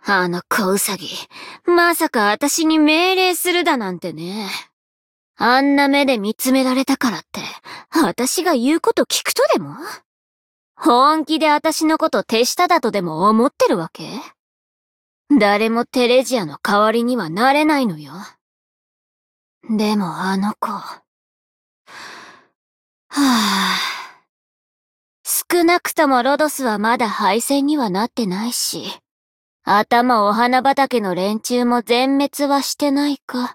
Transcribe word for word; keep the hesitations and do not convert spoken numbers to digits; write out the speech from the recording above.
あの小ウサギ、まさか私に命令するだなんてね。あんな目で見つめられたからって、私が言うこと聞くとでも？本気で私のこと手下だとでも思ってるわけ？誰もテレジアの代わりにはなれないのよ。でもあの子。はぁ。少なくともロドスはまだ敗戦にはなってないし、頭お花畑の連中も全滅はしてないか。